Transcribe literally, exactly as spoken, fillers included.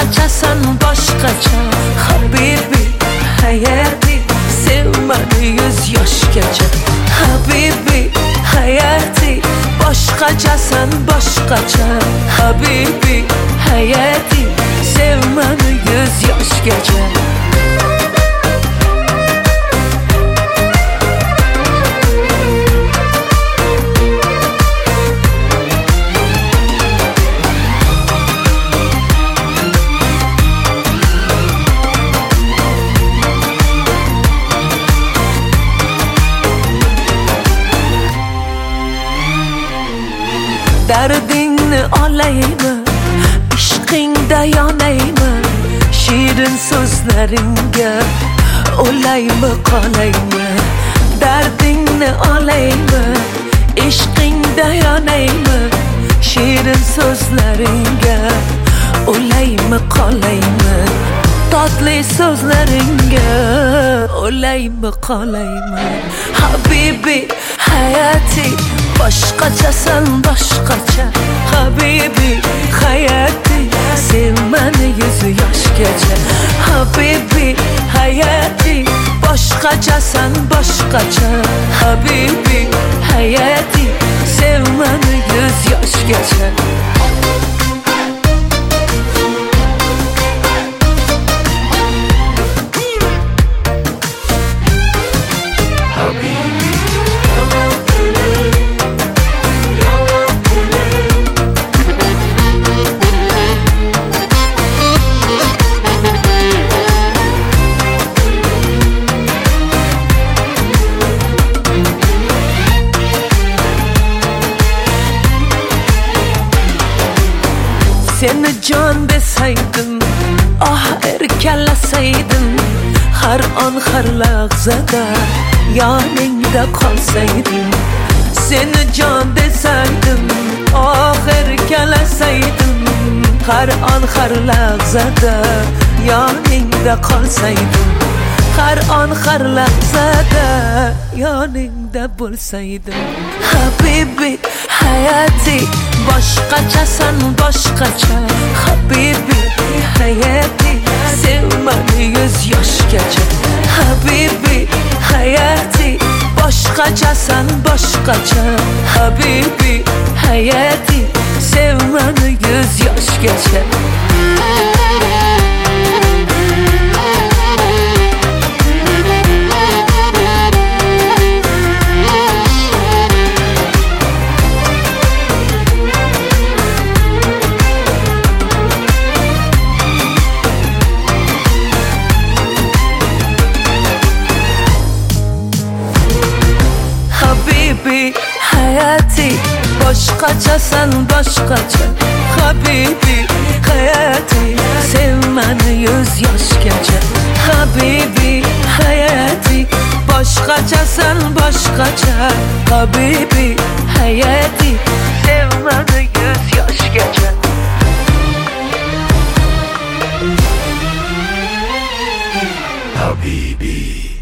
boshqachasan boshqacha habibi hayati sevmani yuz yoshgacha habibi hayati boshqachasan boshqacha habibi hayati sevmani yuz yoshgacha dardingni olaymi ishqingda yonaymi shirin so'zlaringga o'laymi qolaymi dardingni olaymi ishqingda yonaymi shirin so'zlaringga o'laymi qolaymi tatli so'zlaringga o'laymi qolaymi habibi hayati boshqachasan boshqacha habibi hayati sevmani yuz yoshgacha habibi hayati boshqachasan boshqacha habibi hayati sevmani yuz yoshgacha seni jon desaydim ah erkalasaydim har on har lahzada yoningda qolsaydim seni jon desaydim ah erkalasaydim har on har lahzada yoningda qolsaydim har on har lahzada yoningda bo'lsaydim habibi hayati boshqachasan boshqacha habibi hayati sevmani yuz yoshgacha habibi hayati boshqachasan boshqacha habibi hayati sevmani yuz yoshgacha habibi hayati boshqachasan boshqacha habibi hayati sevmani yuz yoshgacha habibi hayati boshqachasan boshqacha habibi hayati sevmani yuz yoshgacha habibi